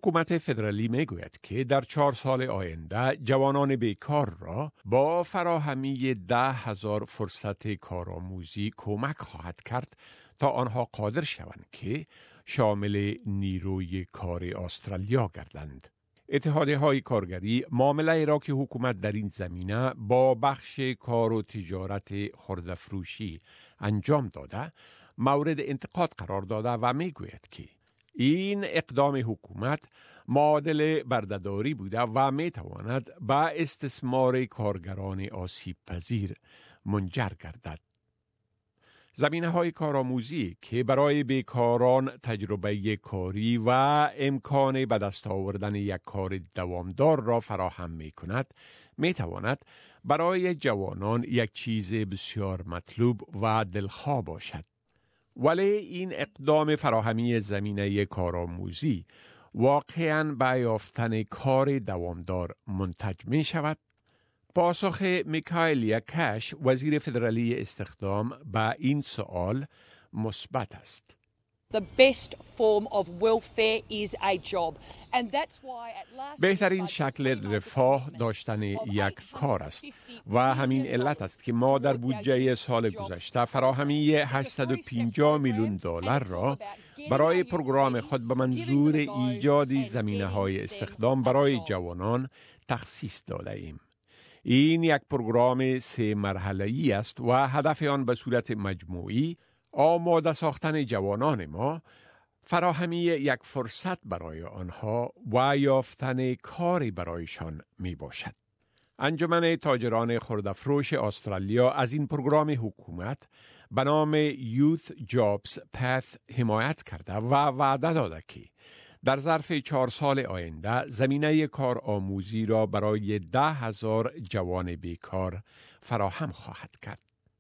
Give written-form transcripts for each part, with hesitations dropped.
حکومت فدرالی میگوید که در 4 سال آینده جوانان بیکار را با فراهمی 10,000 فرصت کارآموزی کمک خواهد کرد تا آنها قادر شوند که شامل نیروی کار استرالیا گردند. اتحادیه‌های کارگری معامله را که حکومت در این زمینه با بخش کار و تجارت خرده‌فروشی انجام داده مورد انتقاد قرار داده و میگوید که این اقدام حکومت معادل بردهداری بوده و میتواند به استثمار کارگران آسیب پذیر منجر گردد. زمینه‌های کارآموزی که برای بیکاران تجربه کاری و امکان به دست آوردن یک کار دوامدار را فراهم می‌کند، می‌تواند برای جوانان یک چیز بسیار مطلوب و دلخواه باشد. ولی این اقدام فراهمی زمینه کارآموزی واقعاً به یافتن کار دوامدار منتج می شود؟ پاسخ میکائیل کش وزیر فدرالی استخدام به این سوال مثبت است. The best form of welfare is a job. And that's why at last بهترین شکل رفاه داشتن یک کار است و همین علت است که ما در بودجه سال گذشته فراهمی 850 میلیون دلار را برای پروگرام خود به منظور ایجاد زمینه‌های استخدام برای جوانان تخصیص داده ایم. این یک پروگرام 3 مرحله‌ای است و هدف آن به صورت مجموعی آماده ساختن جوانان ما، فراهمی یک فرصت برای آنها و یافتن کاری برایشان می باشد. انجمن تاجران خرده‌فروش استرالیا از این پروگرام حکومت به نام Youth Jobs Path حمایت کرده و وعده داده که در ظرف 4 سال آینده زمینه کارآموزی را برای 10,000 جوان بیکار فراهم خواهد کرد.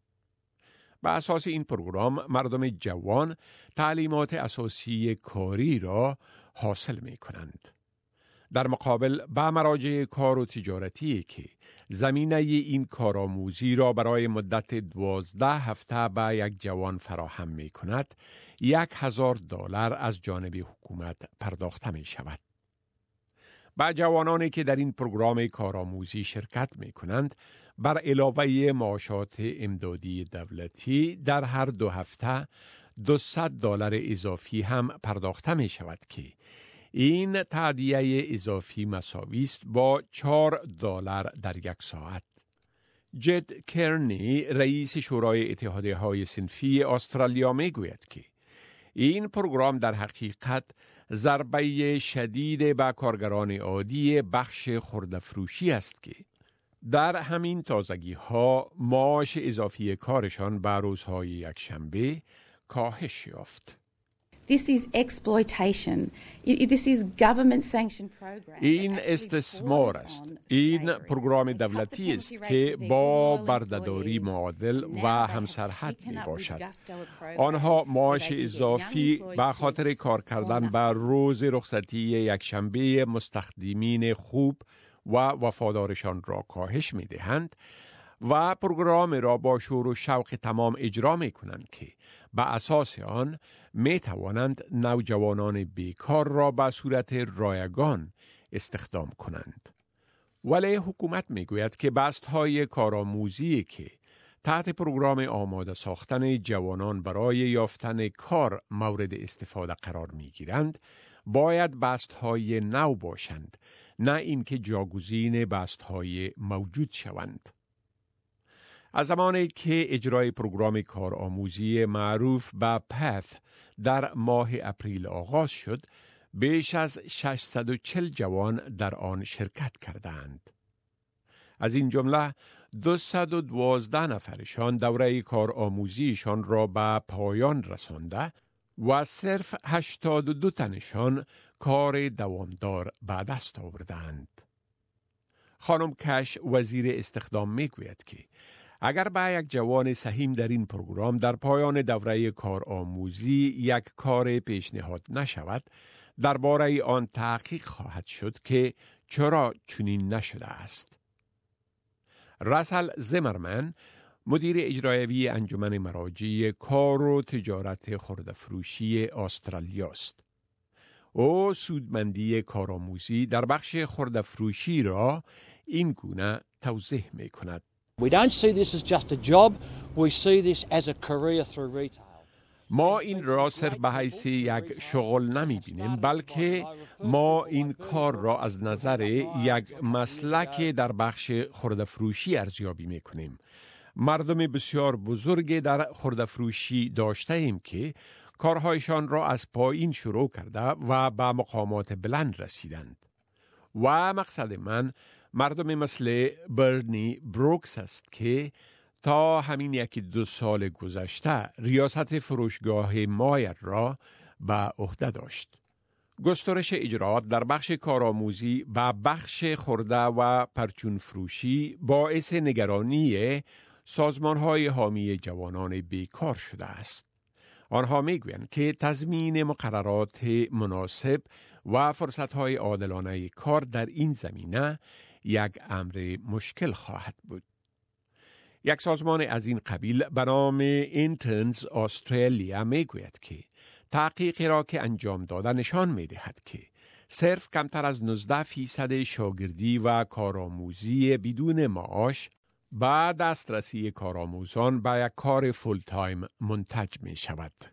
به اساس این پروگرام مردم جوان تعلیمات اساسی کاری را حاصل می کنند. در مقابل به مراجع کار و تجارتی که زمینه این کارآموزی را برای مدت 12 هفته به یک جوان فراهم می کند، $1,000 از جانب حکومت پرداخته می شود. به جوانانی که در این پروگرام کارآموزی شرکت می کنند، بر علاوه معاشات امدادی دولتی در هر 2 هفته $200 اضافی هم پرداخته می شود که این تادیه اضافی مساوی است با $4 در 1 ساعت. جد کرنی رئیس شورای اتحادیه‌های صنفی استرالیا می گوید که این پروگرام در حقیقت ضربه شدید به کارگران عادی بخش خرده‌فروشی است که در همین تازگی ها معاش اضافی کارشان به روزهای یکشنبه کاهش یافت. This is exploitation. This is government sanctioned program. این استثمار است. این پروگرام دولتی است که با بردهداری معادل و همسرحد می باشد. آنها معاش اضافی به خاطر کار کردن به روز رخصتی یکشنبه مستخدمین خوب و وفادارشان را کاهش می دهند و پروگرام را با شور و شوق تمام اجرا می کنند که به اساس آن می توانند نوجوانان بیکار را به صورت رایگان استخدام کنند. ولی حکومت می گوید که بستهای کارآموزی که تحت پروگرام آماده ساختن جوانان برای یافتن کار مورد استفاده قرار می گیرند، باید بستهای نو باشند، نه اینکه جاگزین بستهای موجود شوند. از زمانی که اجرای پروگرام کارآموزی معروف به پث در ماه اپریل آغاز شد، بیش از 640 جوان در آن شرکت کردند. از این جمله 212 نفرشان دوره کارآموزیشان را به پایان رسانده و صرف 82 تنشان کار دوامدار به دست آوردند. خانم کش وزیر استخدام میگوید که اگر به یک جوان سهیم در این پروگرام در پایان دوره کارآموزی یک کار پیشنهاد نشود، درباره آن تحقیق خواهد شد که چرا چنین نشده است. راسل زیمرمن مدیر اجرایی انجمن مراجع کار و تجارت خرده‌فروشی استرالیا است. او سودمندی کارآموزی در بخش خرده‌فروشی را این گونه توضیح می کند. We don't see this as just a job, we see this as a career through retail. ما این را صرف به حیث یک شغل نمی بینیم، بلکه ما این کار را از نظر یک مسلک در بخش خرده‌فروشی ارزیابی می کنیم. مردم بسیار بزرگ در خرده‌فروشی داشته ایم که کارهایشان را از پایین شروع کرده و به مقامات بلند رسیدند. و مقصد من مردم مثل برنی بروکس است که تا همین 1-2 سال گذشته ریاست فروشگاه مایر را به عهده داشت. گسترش اجراءات در بخش کارآموزی و بخش خرده و پرچون فروشی باعث نگرانی سازمان‌های حامی جوانان بیکار شده است. آنها میگویند که تضمین مقررات مناسب و فرصت‌های عادلانه کار در این زمینه یک امر مشکل خواهد بود. یک سازمان از این قبیل به نام اینترنز استرالیا میگوید که تحقیقی را که انجام داده نشان میدهد که صرف کمتر از 19% شاگردی و کارآموزی بدون معاش با دسترسی کارآموزان به یک کار فول تایم منتج می شود.